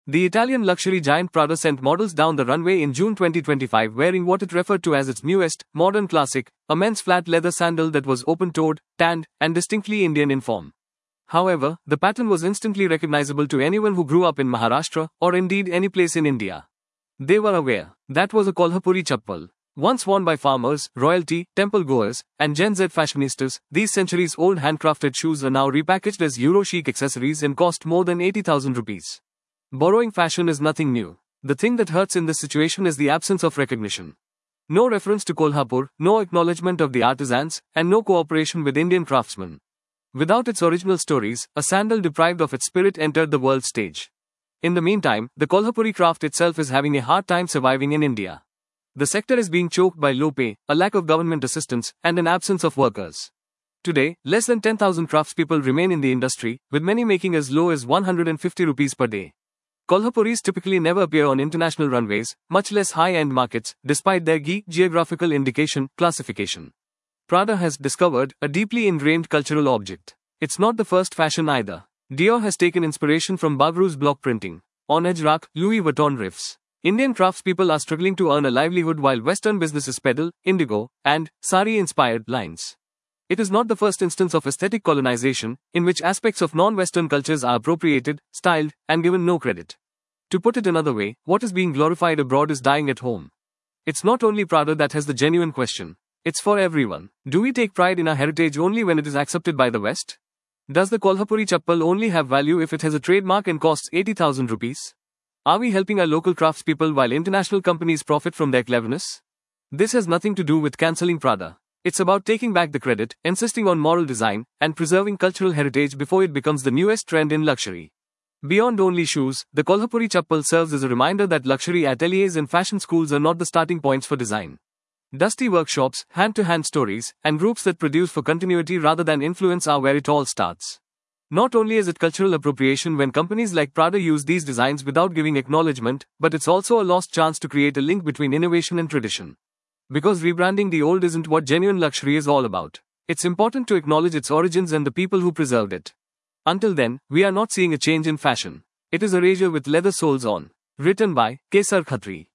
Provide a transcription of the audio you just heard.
The Italian luxury giant Prada sent models down the runway in June 2025 wearing what it referred to as its newest, modern classic, a men's flat leather sandal that was open-toed, tanned, and distinctly Indian in form. However, the pattern was instantly recognizable to anyone who grew up in Maharashtra, or indeed any place in India. They were aware that was a Kolhapuri chappal. Once worn by farmers, royalty, temple-goers, and Gen Z fashionistas, these centuries-old handcrafted shoes are now repackaged as Euro-chic accessories and cost more than 80,000 rupees. Borrowing fashion is nothing new. The thing that hurts in this situation is the absence of recognition. No reference to Kolhapur, no acknowledgement of the artisans, and no cooperation with Indian craftsmen. Without its original stories, a sandal deprived of its spirit entered the world stage. In the meantime, the Kolhapuri craft itself is having a hard time surviving in India. The sector is being choked by low pay, a lack of government assistance, and an absence of workers. Today, less than 10,000 craftspeople remain in the industry, with many making as low as 150 rupees per day. Kolhapuris typically never appear on international runways, much less high-end markets, despite their geographical indication classification. Prada has discovered a deeply ingrained cultural object. It's not the first fashion either. Dior has taken inspiration from Bagru's block printing. On Ajrak, Louis Vuitton riffs. Indian craftspeople are struggling to earn a livelihood while Western businesses peddle indigo and sari-inspired lines. It is not the first instance of aesthetic colonization, in which aspects of non-Western cultures are appropriated, styled, and given no credit. To put it another way, what is being glorified abroad is dying at home. It's not only Prada that has the genuine question. It's for everyone. Do we take pride in our heritage only when it is accepted by the West? Does the Kolhapuri chappal only have value if it has a trademark and costs 80,000 rupees? Are we helping our local craftspeople while international companies profit from their cleverness? This has nothing to do with cancelling Prada. It's about taking back the credit, insisting on moral design, and preserving cultural heritage before it becomes the newest trend in luxury. Beyond only shoes, the Kolhapuri chappal serves as a reminder that luxury ateliers and fashion schools are not the starting points for design. Dusty workshops, hand-to-hand stories, and groups that produce for continuity rather than influence are where it all starts. Not only is it cultural appropriation when companies like Prada use these designs without giving acknowledgement, but it's also a lost chance to create a link between innovation and tradition. Because rebranding the old isn't what genuine luxury is all about. It's important to acknowledge its origins and the people who preserved it. Until then, we are not seeing a change in fashion. It is erasure with leather soles on. Written by Kesar Khatri.